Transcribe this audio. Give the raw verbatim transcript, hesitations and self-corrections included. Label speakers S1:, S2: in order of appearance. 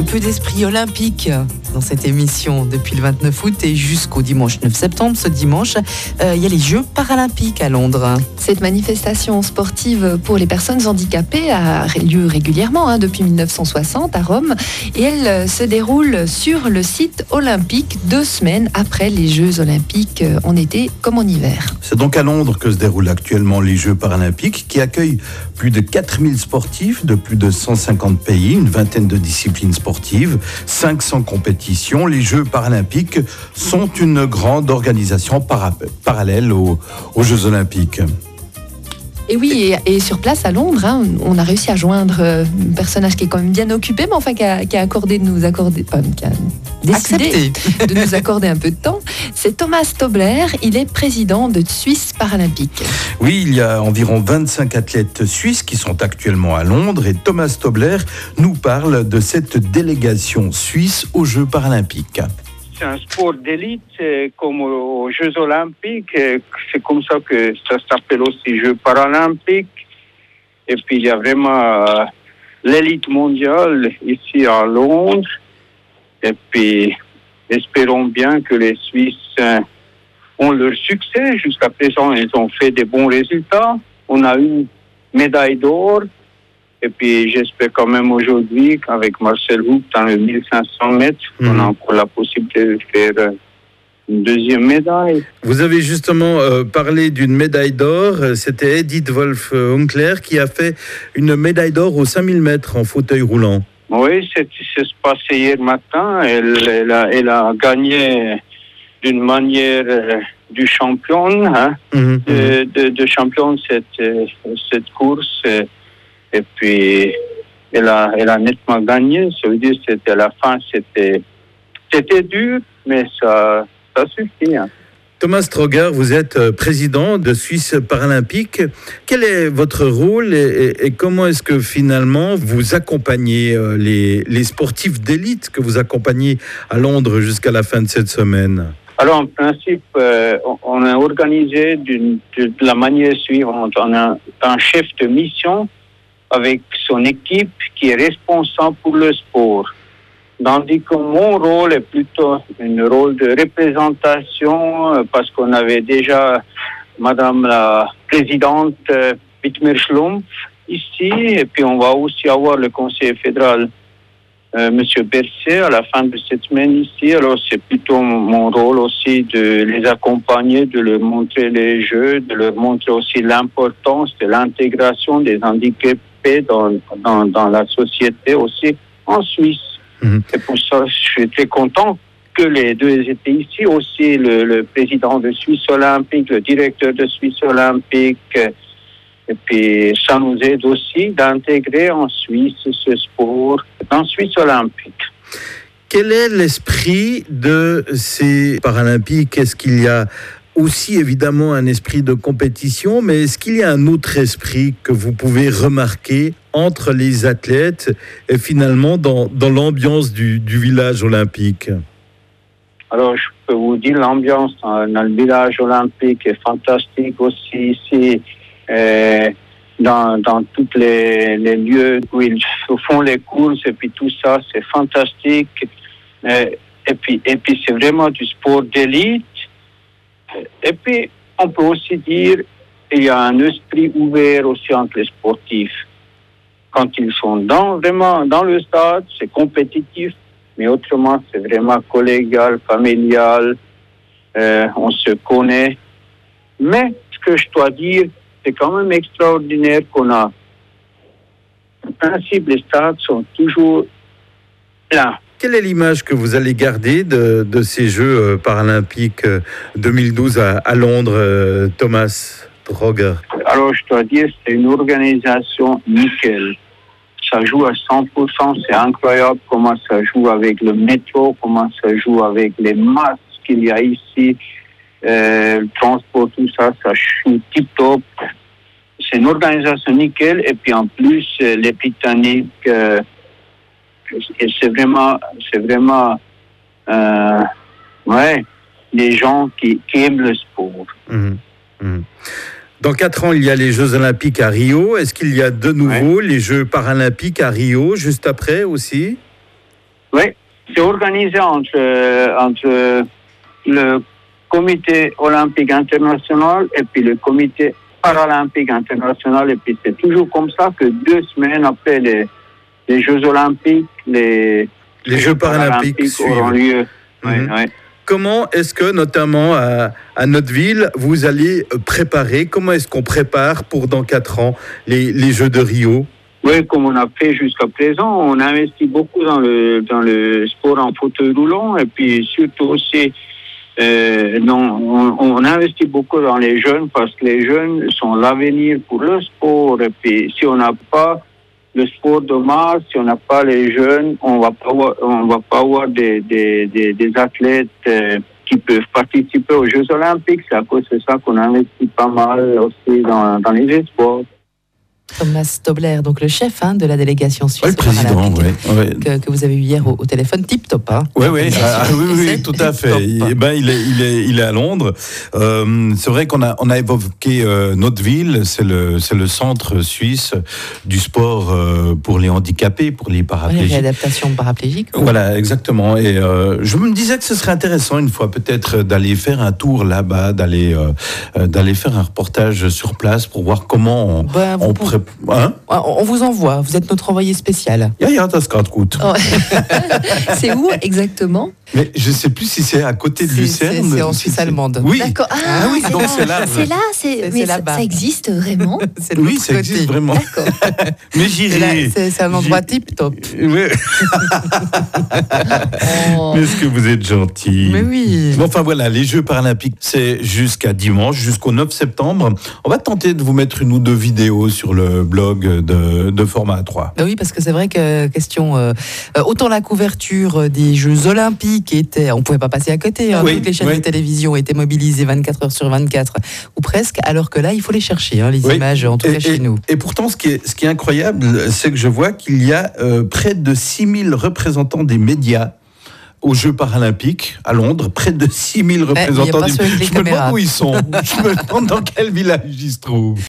S1: peu d'esprit olympique dans cette émission depuis le vingt-neuf août et jusqu'au dimanche neuf septembre. Ce dimanche, euh, il y a les Jeux paralympiques à Londres.
S2: Cette manifestation sportive pour les personnes handicapées a lieu régulièrement hein, depuis mille neuf cent soixante à Rome et elle se déroule sur le site olympique deux semaines après les Jeux olympiques en été comme en hiver.
S3: C'est donc à Londres que se déroulent actuellement les Jeux paralympiques qui accueillent plus de quatre mille sportifs de plus de cent cinquante pays, une vingtaine de disciplines sportives, cinq cents compétitions. Les Jeux paralympiques sont une grande organisation para- parallèle aux, aux Jeux olympiques.
S2: Et oui, et, et sur place à Londres, hein, on a réussi à joindre euh, un personnage qui est quand même bien occupé, mais enfin qui a, qui a accordé de nous accorder, euh, qui a décidé
S1: Accepté.
S2: de nous accorder un peu de temps. C'est Thomas Tobler, il est président de Suisse Paralympique.
S3: Oui, il y a environ vingt-cinq athlètes suisses qui sont actuellement à Londres et Thomas Tobler nous parle de cette délégation suisse aux Jeux paralympiques.
S4: C'est un sport d'élite comme aux Jeux olympiques. C'est comme ça que ça s'appelle aussi Jeux paralympiques. Et puis il y a vraiment euh, l'élite mondiale ici à Londres. Et puis espérons bien que les Suisses euh, ont leur succès. Jusqu'à présent, ils ont fait des bons résultats. On a eu une médaille d'or. Et puis, j'espère quand même aujourd'hui qu'avec Marcel Houck, dans le mille cinq cents mètres, mmh. on a encore la possibilité de faire une deuxième médaille.
S3: Vous avez justement euh, parlé d'une médaille d'or. C'était Edith Wolf-Unkler qui a fait une médaille d'or aux cinq mille mètres en fauteuil roulant.
S4: Oui, c'est, c'est passé hier matin. Elle, elle, a, elle a gagné d'une manière euh, du champion, hein, mmh. de, de, de champion cette, cette course. Et puis, elle a, elle a nettement gagné. Ça veut dire que c'était à la fin, c'était, c'était dur, mais ça, ça suffit. Hein.
S3: Thomas Stroger, vous êtes président de Suisse Paralympique. Quel est votre rôle et, et, et comment est-ce que finalement vous accompagnez les, les sportifs d'élite que vous accompagnez à Londres jusqu'à la fin de cette semaine ?
S4: Alors, en principe, euh, on a organisé d'une, de, de la manière suivante. On a un chef de mission avec son équipe qui est responsable pour le sport. Tandis que mon rôle est plutôt un rôle de représentation parce qu'on avait déjà Madame la Présidente euh, Wittmer Schlumpf ici et puis on va aussi avoir le conseiller fédéral euh, Monsieur Berset à la fin de cette semaine ici. Alors c'est plutôt mon rôle aussi de les accompagner, de leur montrer les jeux, de leur montrer aussi l'importance de l'intégration des handicapés Dans, dans, dans la société aussi en Suisse. Mmh. Et pour ça, je suis très content que les deux étaient ici. Aussi, le, le président de Suisse Olympique, le directeur de Suisse Olympique. Et puis, ça nous aide aussi d'intégrer en Suisse ce sport dans Suisse Olympique.
S3: Quel est l'esprit de ces Paralympiques ? Est-ce qu'il y a aussi évidemment un esprit de compétition, mais est-ce qu'il y a un autre esprit que vous pouvez remarquer entre les athlètes et finalement dans, dans l'ambiance du, du village olympique ?
S4: Alors, je peux vous dire, l'ambiance dans, dans le village olympique est fantastique aussi ici, euh, dans, dans tous les, les lieux où ils font les courses et puis tout ça, c'est fantastique. Euh, et puis, et puis c'est vraiment du sport d'élite. Et puis, on peut aussi dire qu'il y a un esprit ouvert aussi entre les sportifs. Quand ils sont dans, vraiment dans le stade, c'est compétitif, mais autrement, c'est vraiment collégial, familial, euh, on se connaît. Mais ce que je dois dire, c'est quand même extraordinaire qu'on a. En principe, les stades sont toujours pleins.
S3: Quelle est l'image que vous allez garder de, de ces Jeux paralympiques deux mille douze à, à Londres, Thomas Stroger ?
S4: Alors, je dois dire, c'est une organisation nickel. Ça joue à cent pour cent, c'est incroyable comment ça joue avec le métro, comment ça joue avec les masses qu'il y a ici, euh, le transport, tout ça, ça joue tip-top. C'est une organisation nickel, et puis en plus, les Britanniques... Euh, Et c'est vraiment, c'est vraiment, euh, ouais, les gens qui, qui aiment le sport. Mmh.
S3: Mmh. Dans quatre ans, il y a les Jeux Olympiques à Rio. Est-ce qu'il y a de nouveau ouais. les Jeux Paralympiques à Rio, juste après aussi ?
S4: Oui, c'est organisé entre, euh, entre le comité olympique international et puis le comité paralympique international. Et puis c'est toujours comme ça que deux semaines après les, les Jeux olympiques, les,
S3: les Jeux paralympiques, paralympiques
S4: auront lieu.
S3: Mmh.
S4: Oui, oui.
S3: Comment est-ce que, notamment à, à notre ville, vous allez préparer, comment est-ce qu'on prépare pour dans quatre ans les, les Jeux de Rio?
S4: Oui, comme on a fait jusqu'à présent, on investit beaucoup dans le, dans le sport en fauteuil roulant et puis surtout aussi, euh, non, on, on investit beaucoup dans les jeunes parce que les jeunes sont l'avenir pour le sport. Et puis si on n'a pas le sport de masse, si on n'a pas les jeunes, on va pas avoir, on va pas avoir des, des, des, des athlètes euh, qui peuvent participer aux Jeux olympiques. C'est à cause de ça qu'on investit pas mal aussi dans, dans les sports.
S1: Thomas Tobler, donc le chef hein, de la délégation suisse
S3: ouais, le président, ouais, ouais.
S1: Que, que vous avez eu hier au, au téléphone, tip top. Hein,
S3: oui, oui, ah, oui, oui, tout à fait. Et ben, il, est, il, est, il est à Londres. Euh, c'est vrai qu'on a, on a évoqué euh, notre ville, c'est le, c'est le centre suisse du sport euh, pour les handicapés, pour les paraplégiques.
S1: Ouais, réadaptation paraplégique. Oui.
S3: Voilà, exactement. Et euh, je me disais que ce serait intéressant une fois peut-être d'aller faire un tour là-bas, d'aller, euh, d'aller faire un reportage sur place pour voir comment on,
S1: ben,
S3: on prépare. Hein?
S1: On vous envoie, vous êtes notre envoyé spécial.
S3: Ja, ja, das geht gut.
S2: Oh. C'est où exactement?
S3: Mais je ne sais plus si c'est à côté de
S1: c'est,
S3: Lucerne.
S1: C'est, c'est en Suisse allemande.
S3: Oui.
S2: D'accord. Ah,
S3: ah oui,
S2: c'est
S3: donc
S2: là.
S3: c'est là.
S2: C'est là, c'est,
S1: c'est,
S2: mais
S1: c'est
S2: ça, ça existe vraiment?
S1: C'est
S3: oui, ça
S1: côté.
S3: existe vraiment.
S2: D'accord.
S3: Mais j'irai.
S1: C'est, c'est un endroit tip top.
S3: Oui.
S2: Oh.
S3: Mais est-ce que vous êtes gentil?
S1: Mais oui.
S3: Bon, enfin voilà, les Jeux paralympiques, c'est jusqu'à dimanche, jusqu'au neuf septembre. On va tenter de vous mettre une ou deux vidéos sur le blog de, de Format trois.
S1: Ben oui, parce que c'est vrai que question euh, autant la couverture des Jeux olympiques était, on pouvait pas passer à côté. Hein,
S3: oui,
S1: toutes les chaînes
S3: oui.
S1: de télévision étaient mobilisées vingt-quatre heures sur vingt-quatre ou presque, alors que là, il faut les chercher, hein, les
S3: oui.
S1: images, en tout
S3: et,
S1: cas chez
S3: et,
S1: nous.
S3: Et pourtant, ce qui est, ce qui est incroyable, c'est que je vois qu'il y a euh, près de six mille représentants des médias aux Jeux paralympiques à Londres, près de six mille représentants.
S1: Eh,
S3: des... Je me demande où ils sont. Je me demande dans quel village ils se trouvent.